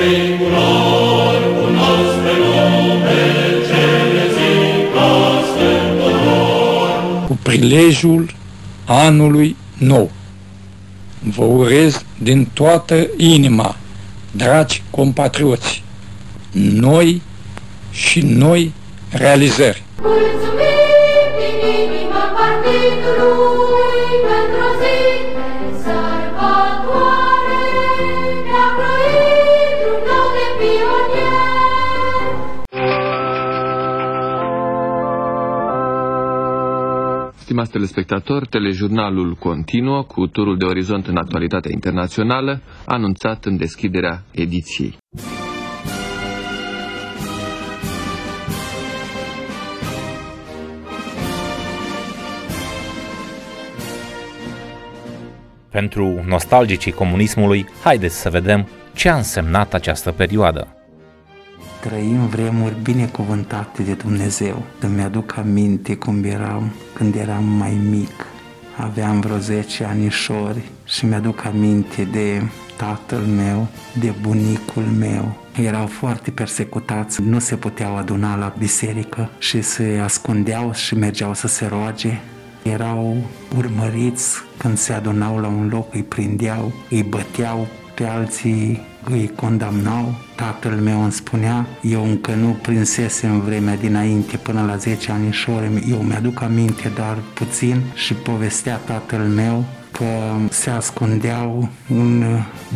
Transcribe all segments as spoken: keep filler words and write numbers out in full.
Cu prilejul anului nou, vă urez din toată inima, dragi compatrioți, noi și noi realizări. Mulțumim din inima partidului pentru o zi sărbătoare, ne-a croit drum nou de pionier. Stimați telespectatori, telejurnalul continuă cu turul de orizont în actualitatea internațională, anunțat în deschiderea ediției. Pentru nostalgicii comunismului, haideți să vedem ce a însemnat această perioadă. Trăim vremuri binecuvântate de Dumnezeu. Îmi aduc aminte cum eram când eram mai mic. Aveam vreo zece anișori și mi-aduc aminte de tatăl meu, de bunicul meu. Erau foarte persecutați, nu se puteau aduna la biserică și se ascundeau și mergeau să se roage. Erau urmăriți când se adunau la un loc, îi prindeau, îi băteau, pe alții îi condamnau. Tatăl meu îmi spunea, eu încă nu prinsesem vremea dinainte până la zece anișori, eu mi-aduc aminte doar puțin și povestea tatăl meu că se ascundeau în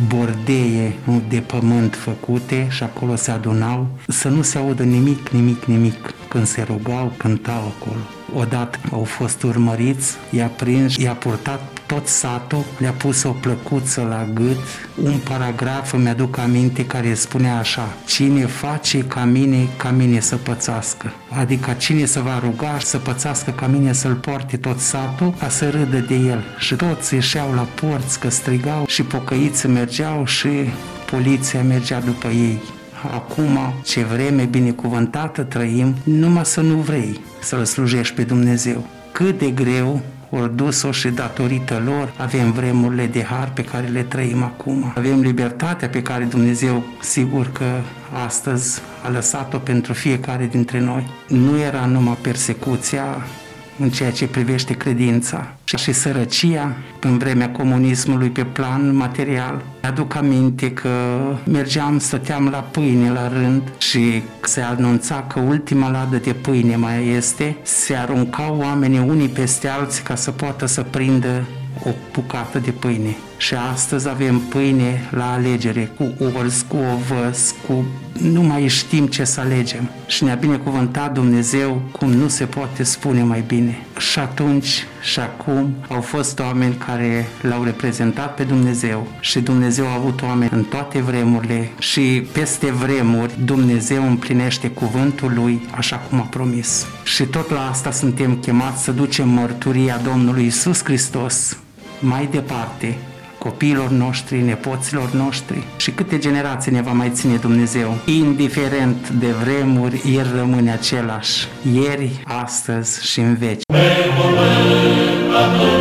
bordeie de pământ făcute și acolo se adunau să nu se audă nimic, nimic, nimic. Când se rugau, cântau acolo. Odată au fost urmăriți, i-a prins, i-a purtat tot satul, le-a pus o plăcuță la gât, un paragraf îmi aduc aminte care spunea așa: cine face ca mine, ca mine să pățească. Adică cine se va ruga să pățească ca mine, să-l poarte tot satul, ca să râdă de el. Și toți ieșeau la porți că strigau și pocăiții mergeau și poliția mergea după ei. Acum, ce vreme binecuvântată trăim, numai să nu vrei să-L slujești pe Dumnezeu. Cât de greu ori dus-o și datorită lor avem vremurile de har pe care le trăim acum. Avem libertatea pe care Dumnezeu, sigur că astăzi a lăsat-o pentru fiecare dintre noi. Nu era numai persecuția în ceea ce privește credința și sărăcia în vremea comunismului pe plan material. Aduc aminte că mergeam, stăteam la pâine la rând și se anunța că ultima ladă de pâine mai este, se aruncau oamenii unii peste alții ca să poată să prindă o bucată de pâine. Și astăzi avem pâine la alegere, cu orz, cu ovăz, cu... nu mai știm ce să alegem. Și ne-a binecuvântat Dumnezeu cum nu se poate spune mai bine. Și atunci și acum au fost oameni care l-au reprezentat pe Dumnezeu și Dumnezeu a avut oameni în toate vremurile și peste vremuri Dumnezeu împlinește cuvântul Lui așa cum a promis. Și tot la asta suntem chemați să ducem mărturia Domnului Iisus Hristos mai departe, copiilor noștri, nepoților noștri și câte generații ne va mai ține Dumnezeu. Indiferent de vremuri, El rămâne același, ieri, astăzi și în veci.